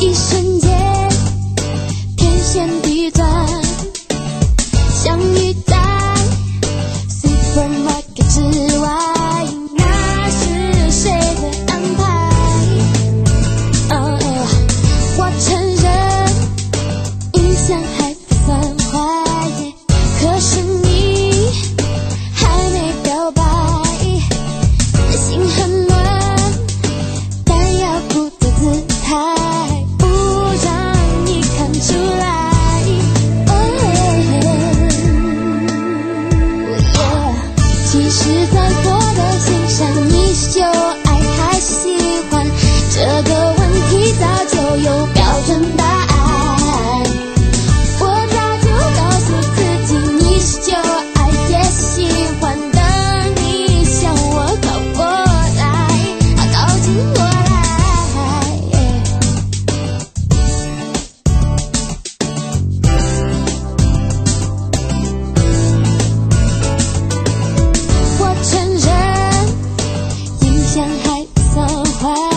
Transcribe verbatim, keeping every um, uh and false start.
一瞬间天旋地转，相遇在 supermarket 之外，那是谁的安排？哦，我承认印象还不算坏，可是你还没表白，心很乱，但要顾的姿态不让你看出来。其实在我的心上，你是有爱还是喜欢？这个问题早就有标准答案。我早就告诉自己，你是有爱也喜欢，等你向我靠过来，靠近我来。我承认印象还算坏。